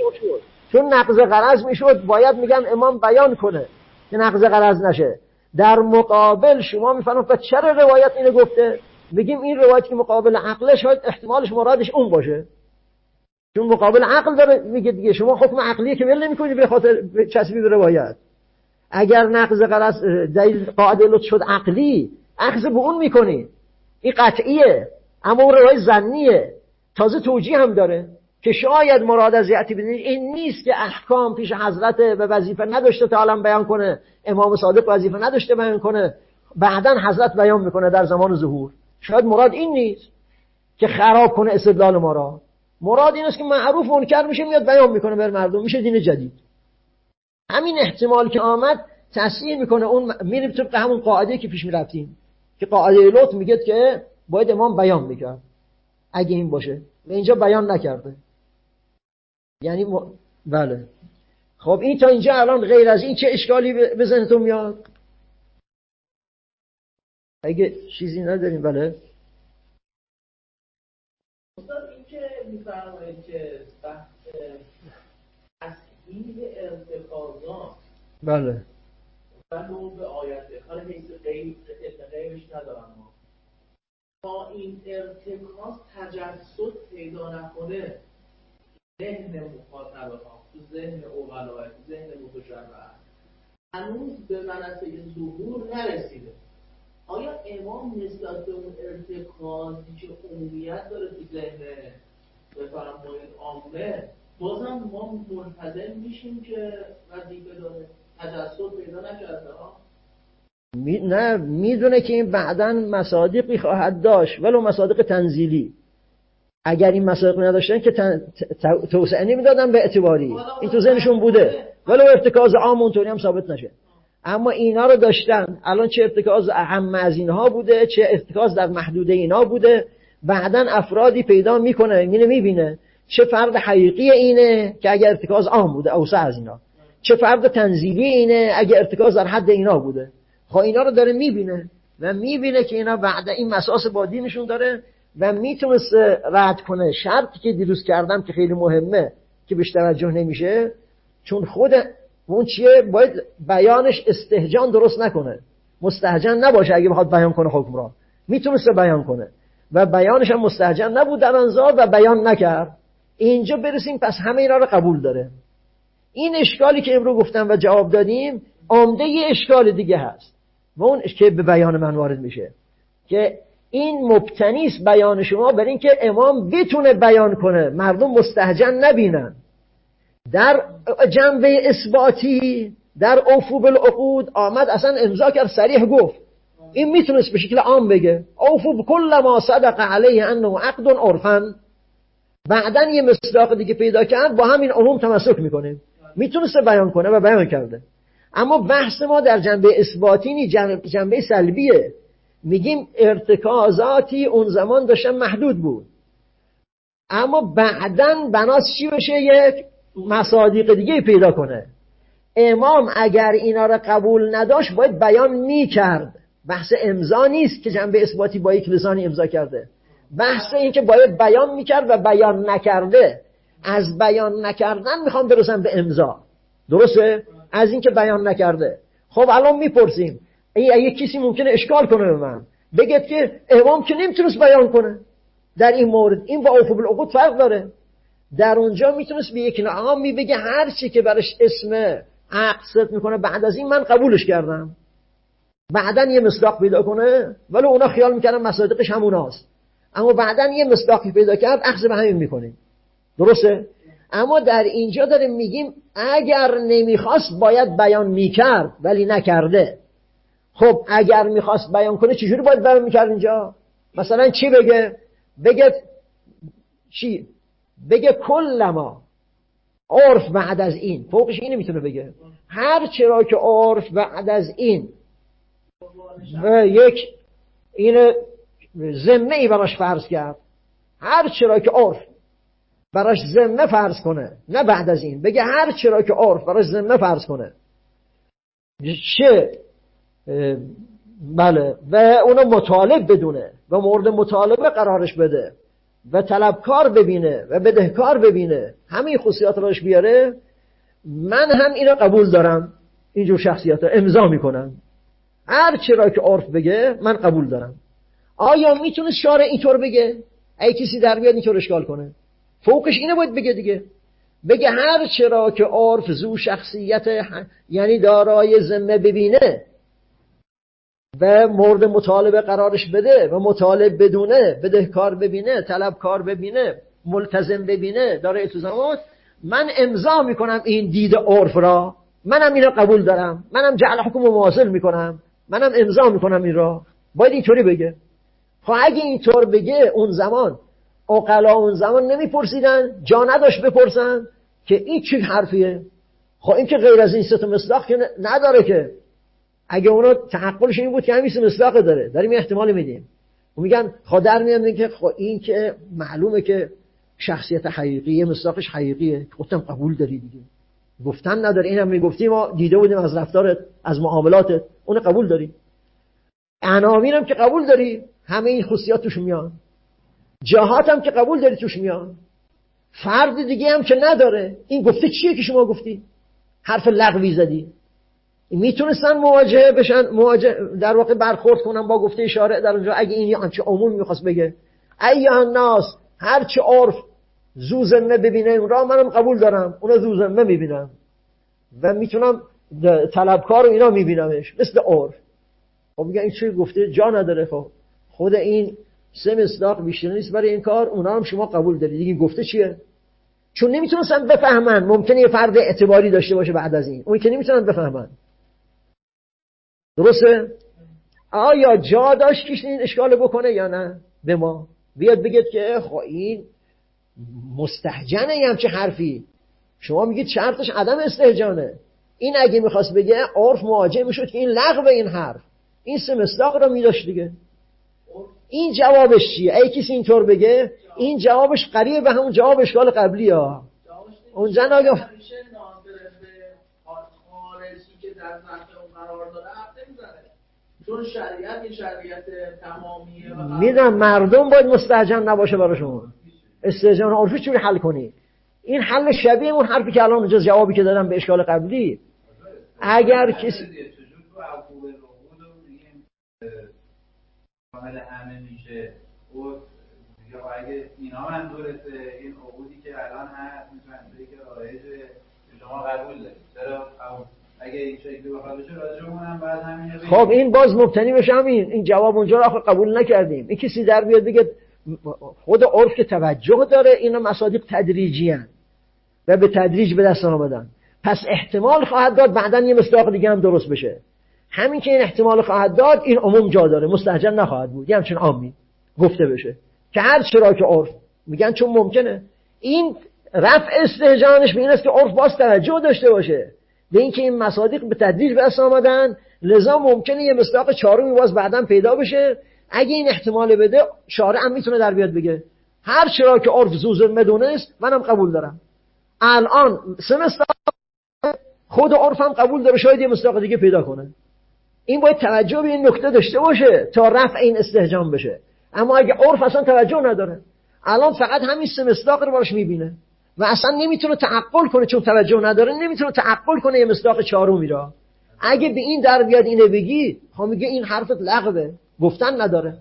چون نقض غرض میشد باید میگم امام بیان کنه که نقض غرض نشه. در مقابل شما میفهمید که چرا روایت اینو گفته؟ میگیم این روایت که مقابل عقلش شاید احتمالش مرادش اون باشه، چون مقابل عقل داره میگه دیگه. شما حکم عقلیه که ول نمیکنید به خاطر چسبی به روایت. اگر نقض غرض دلیل قاعده لط شد عقلی اخذ به اون میکنی، این قطعیه. اما اون روایت ظنیه، تازه توجیه هم داره که شاید مراد از یاتی بدین این نیست که احکام پیش حضرت به وظیفه نداشته تا الان بیان کنه، امام صادق وظیفه نداشته بیان کنه، بعدن حضرت بیان میکنه در زمان ظهور. شاید مراد این نیست که خراب کنه استدلال ما را. مراد این است که معروف منکر میشه میاد بیان میکنه بر مردم، میشه دین جدید. همین احتمال که آمد تصحیح میکنه اون، میریم طبق همون قاعده که پیش میرفتیم که قاعده لط میگه که باید امام بیان میکرد اگه این باشه و اینجا بیان نکرده. یعنی م... بله. خب این تا اینجا الان غیر از این چه اشکالی به ذهنتون میاد؟ اگه چیزی نداریم بله. استاد این که میفرمایید که بحث تصحیح ارتکازات بله ولو به آیت حالا حیث غیر غیرش ندارم ما تا این ارتکاز تجسد پیدا نکنه ذهن مخاطبه ها تو ذهن اوغلای تو ذهن متشرع هنوز به منصه ظهور نرسیده. آیا امام نسبت به اون ارتکازی که عمومیت داره تو ذهن بفرمایید عامه بازم ما منتظر میشیم که وظیفه داره تجسد پیدا نکرده ها؟ می... نه میدونه که این بعداً مصادیقی خواهد داشت ولو مصادیق تنزیلی. اگر این مصادیق نداشتن که تن... ت... توسعه نمیدادن به اعتباری، این تو ذهنشون بوده ولو ارتکاز عام اونطوری هم ثابت نشه. اما اینا رو داشتن. الان چه ارتکاز اهم از اینها بوده چه ارتکاز در محدوده اینا بوده، بعداً افرادی پیدا میکنه اینو میبینه چه فرد حقیقی اینه که اگر ارتکاز عام بوده اوسع از اینا، چه فرد تنزیلی اینه اگر ارتکاز در حد اینا بوده. خب اینا رو داره میبینه و میبینه که اینا بعد این مساس با دینشون داره و میتونست رد کنه. شرطی که دیروز کردم که خیلی مهمه که بهش توجه نمیشه، چون خود اون چیه باید بیانش استهجان درست نکنه، مستهجن نباشه. اگه بخواد بیان کنه حکم را میتونست بیان کنه و بیانش هم مستهجن نبود در آنجا و بیان نکرد. اینجا برسیم پس همه اینا رو قبول داره. این اشکالی که امروز گفتم و جواب دادیم عمده یه اشکال دیگه هست و اون که به بیان من وارد میشه که این مبتنی است بیان شما بر این که امام بتونه بیان کنه، مردم مستهجن نبینن. در جنبه اثباتی در اوفو بالعقود آمد اصلا امضا کرد، صریح گفت این میتونست به شکل عام بگه اوفو بكل ما صدق علیه انه عقد عرفا. بعدن یه مصداق دیگه پیدا کرد با همین عموم تمسک میکنه، میتونست بیان کنه و بیان کرده. اما بحث ما در جنبه اثباتی نی، جنبه سلبیه. میگیم ارتکازاتی اون زمان داشتن محدود بود، اما بعدن بناس چی بشه؟ یک مصادیق دیگه پیدا کنه. امام اگر اینا را قبول نداشت باید بیان میکرد. بحث امضا نیست که جنبه اثباتی با یک لسانی امضا کرده، بحث این که باید بیان میکرد و بیان نکرده. از بیان نکردن میخوام برسم به امضا، درسته؟ از این که بیان نکرده. خب الان میپرسیم یک کسی ممکنه اشکال کنه به من بگید که امام که نمیتونست بیان کنه در این مورد، این با اوفو بالعقود فرق داره. در اونجا میتونست به یک نعامی بگه هر چی که برش اسم عقد صدق میکنه بعد از این من قبولش کردم، بعدن یه مصداق پیدا کنه ولی اونا خیال میکنن مصادیقش هموناست، اما بعدن یه مصداقی پیدا کرد اخذ به همین میکنیم، درسته؟ اما در اینجا داریم میگیم اگر نمیخواست باید بیان میکرد ولی نکرده. خب اگر میخواست بیان کنه چجوری باید بیان میکرد اینجا؟ مثلا چی بگه؟ بگه چی؟ بگه کلما عرف بعد از این، فوقش اینو میتونه بگه هر چرا که عرف بعد از این و یک این ذمه ای براش فرض کرد، هر چرا که عرف براش ذمه فرض کنه، نه بعد از این، بگه هر چرا که عرف براش ذمه فرض کنه چه بله و اونو مطالب بدونه و مورد مطالبه قرارش بده و طلبکار ببینه و بدهکار ببینه، همه خصوصیات روش بیاره، من هم اینو قبول دارم. اینجور شخصیت رو امضا میکنم، هر چرا که عرف بگه من قبول دارم. آیا میتونه شارع اینطور بگه؟ ای کسی در بیاد اینطور اشکال کنه؟ فوقش اینو باید بگه دیگه، بگه هر چرا که عرف زو شخصیت یعنی دارای ذمه ببینه و مورد مطالبه قرارش بده و مطالب بدونه، بدهکار ببینه، طلبکار ببینه، ملتزم ببینه، داره التزامات، من امضا میکنم این دید عرف را، منم اینو قبول دارم، منم جعل حکم مواصل میکنم، منم امضا میکنم این را. باید اینطوری بگه. خب اگه اینطور بگه اون زمان عقلا اون زمان نمیپرسیدن، جا نداشت بپرسن که این چی حرفیه. خب این که غیر از این سه تا مصداق که نداره که. اگه اونا تعقلش این بود که همین سه مصداق داره، داریم احتمال میدیم و میگن خب در میاد که خب این که معلومه که شخصیت حقیقیه، مصداقش حقیقیه، گفتم قبول داری دیگه، گفتن نداره. اینم میگفتی ما دیده بودیم از رفتارت، از معاملاتت، اون قبول داری. عناوین هم که قبول داری، همه این خصوصیات توش میان. جهات هم که قبول داری توش میان. فرد دیگه هم که نداره. این گفته چیه که شما گفتی؟ حرف لغوی زدی. میتونستن مواجهه بشن، مواجه در واقع برخورد کنن با گفته شارع در اونجا. اگه این همچه عموم میخواست بگه ایها الناس هر چه عرف زو ذمه ببینه اون را منم قبول دارم، اون زو ذمه میبینم و میتونم طلبکار و اینا میبینمش مثل عرف. خب میگن این چی گفته؟ جا نداره. خب خود این سه مصداق بیشتر نیست برای این کار، اونا هم شما قبول دارید دیگه. گفته چیه؟ چون نمیتونستن بفهمن. ممکنه یه فرد اعتباری داشته باشه بعد از این، اون که نمیتونن بفهمن. درسته؟ آیا جا داشت کسی این اشکال بکنه یا نه؟ به ما بیاد بگید که خب این مستهجنه یه همچه حرفی، شما میگید شرطش عدم استهجانه. این اگه میخواست بگه عرف مواجه میشد که این لغو این حرف، این سه مصداق رو میداشت دیگه. این جوابش چیه؟ ای کسی اینطور بگه این جوابش قریب به همون جواب اشکال قبلی ها. اونجا ناگه خارجی که در ظرف اون قرار داره حرف نمیزنه. چون شریعت یه شریعت تمامیه. میدونم مردم باید مستهجن نباشه براشون. استهجان عرفی چجوری حل کنی؟ این حل شبیه اون حرفی که الان اونجا جوابی که دادم به اشکال قبلی. اگر کسی کامل همه میشه و یا اگه اینا منظورت این عقودی که الان هست میتونه که رایج شما قبول دارید چرا اگه این شکلی بخواد بشه راجعمون هم بعد همین. خب این باز مبتنی بشه همین این جواب اونجا رو آخه قبول نکردیم. این کسی در بیاد بگه خود عرف که توجه داره اینا مصادیق تدریجی ان و به تدریج به دست آمدن، پس احتمال خواهد داد بعداً یه مصداق دیگه هم درست بشه. همین که این احتمال خواهد داد این عموم جا داره، مستهجن نخواهد بود، یه همچین عامی گفته بشه که هر چرا که عرف میگن چون ممکنه. این رفع استهجانش به این است که عرف باز توجه داشته باشه به این که این مصادیق به تدریج به دست آمدن، لذا ممکنه یه مصداق چهارمی باز بعداً پیدا بشه. اگه این احتمال بده شارع هم میتونه در بیاد بگه هر چرا که عرف زوزن بدونست منم قبول دارم. الان سه مصداق خود عرف هم قبول داره، شاید یه مصداق دیگه پیدا کنه. این باید توجه به این نکته داشته باشه تا رفع این استهجان بشه. اما اگه عرف اصلا توجه نداره الان فقط همین سه مصداق رو باش میبینه و اصلا نمیتونه تعقل کنه، چون توجه نداره نمیتونه تعقل کنه یه مصداق چهارمی را. اگه به این در بیاد اینو بگی خب میگه این حرفت لغوه، گفتن نداره.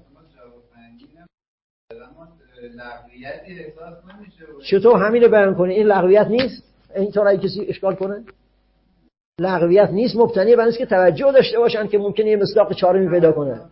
چطور همینو بیان کنه؟ این لغویت نیست؟ این طور اگه کسی اشکال کنه لغویت نیست، مبتنی بر اینه که توجه داشته باشن که ممکنه یه مصداق چهارمی پیدا کنه.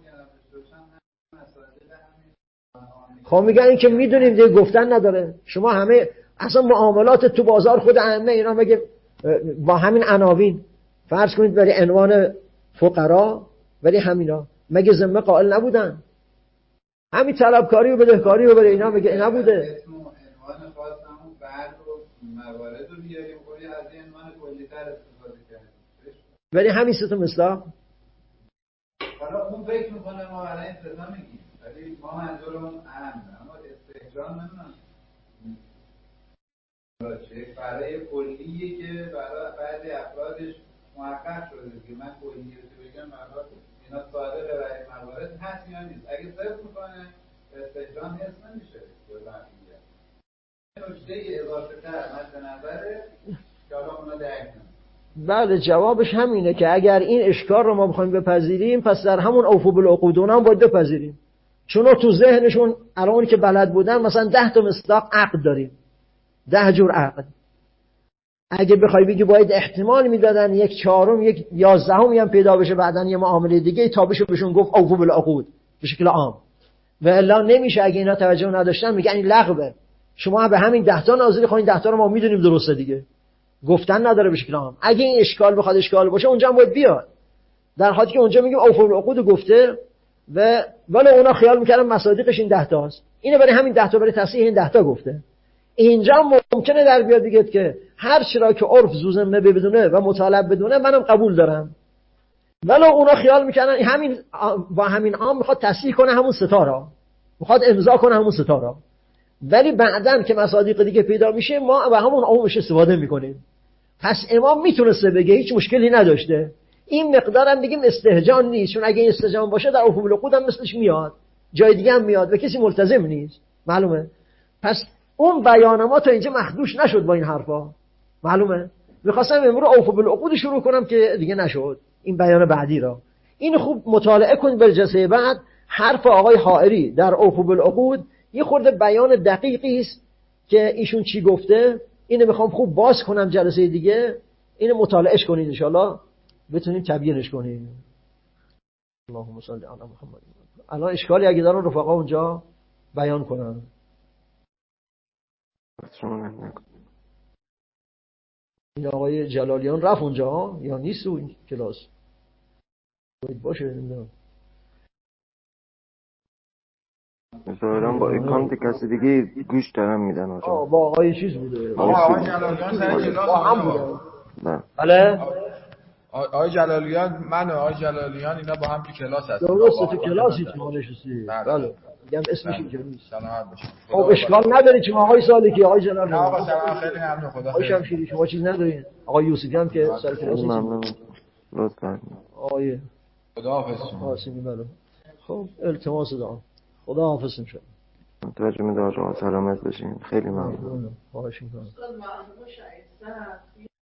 خب میگن این که میدونیم دیگه گفتن نداره. شما همه اصلا معاملات تو بازار خود ائمه اینا مگه با همین عناوین فرض کنید برای عنوان فقرا ولی همینا مگه ذمه قائل نبودن؟ همین طلبکاری و بدهکاری و برای اینا مگه نبوده؟ عنوان خاص همون بعد و موارد رو بیاریم ولی از این عنوان کلی‌تر استفاده کنیم. ولی همین سه تا مصداق حالا اون فکر میکنه ما برای این ستا میگیم ولی ما منظورمون عام، اما استهجان نمیدونم برای کلیه که برای بعضی افرادش محقق شده که من کلیه رو بگم برای اینا صادقه برای موارد هست یا نیست. اگه صرف میکنه استهجان حس نمیشه نکته اضافه تر مد نظره که حالا اونا درک نمیشه. بله جوابش همینه که اگر این اشکال رو ما بخوایم بپذیریم پس در همون اوفو بالعقودون هم باید بپذیریم، چون تو ذهنشون الان که بلد بودن مثلا ده تا مصداق عقد داریم، ده جور عقد. اگه بخوای بگی باید احتمال میدادن یک چهارم یک یازدهمی هم پیدا بشه بعدن یه معامله دیگه تا بشه بهشون گفت اوفو بالعقود به شکل عام، و الا نمیشه. اگه اینا توجه نداشتن میگن این لغوه، شما به همین ده تا ناظری خواین ده تا رو ما میدونیم درسته دیگه، گفتن نداره به شکل عام. اگه این اشکال بخواد اشکال باشه اونجا هم باید بیاد، در حالی که اونجا میگیم اوفو بالعقود گفته و ولی اونا خیال میکردن مصادیقش این ده تاست، اینو برای همین ده تا برای تصحیح این ده تا گفته. اینجا ممکنه در بیاد بگید که هر چرا که عرف زوزمه بدونه و مطالب بدونه منم قبول دارم، ولی اونا خیال میکنن همین با همین عام میخواد تصحیح کنه همون ستاره، میخواد امضا کنه همون ستاره، ولی بعدن که مصادیق دیگه پیدا میشه ما و همون عمومش استفاده میکنیم. پس امام میتونسته بگه هیچ مشکلی نداشته، این مقدارم بگیم استهجان نیست، چون اگه استهجان باشه در اوفو بالعقود هم مثلش میاد، جای دیگه هم میاد و کسی ملتزم نیست، معلومه. پس اون بیان ما تا اینجا مخدوش نشد با این حرفا، معلومه. میخواستم امروز اوفو بالعقود شروع کنم که دیگه نشد این بیان بعدی را. این خوب مطالعه کنید بر جلسه بعد. حرف آقای حائری در اوفو بالعقود یه خورده بیان دقیقی است که ایشون چی گفته، اینو میخوام خوب باز کنم جلسه دیگه، اینو مطالعهش کنید ان شاء الله بتونیم تبیینش کنیم. اللهم صل علی محمد. الان اشکالی اگه دارن رفقا اونجا بیان کنن. این آقای جلالیان رفت اونجا یا نیست تو این کلاس؟ باید باشه نمیدونم. ظاهرا با اکانت کسی دیگه گوش دارم میدن آجا. آه با آقای چیز بوده. آقای جلالیان سر کلاس هم بوده. بله. آقای جلالیان من و آقای جلالیان اینا با هم تو کلاس هستیم. درسته تو کلاسی تو نشستی. بله. میگم اسمش اینجوری نیست. سلامت باشید. خب اشکال نداری چون آقای سالکی آقای جلالیان. نه آقا سلام خیلی ممنون خدا. آقای شمشیری شما چیز ندارین؟ آقای یوسفی هم که سر کلاس ممنون. لطفا. آقای خداحافظ. قاسمی بله. خب التماس دارم. خداحافظ انشاءالله. متوجه میده آقا سلامت باشین. خیلی ممنون. خواهش میکنم. استاد مرحوم شهید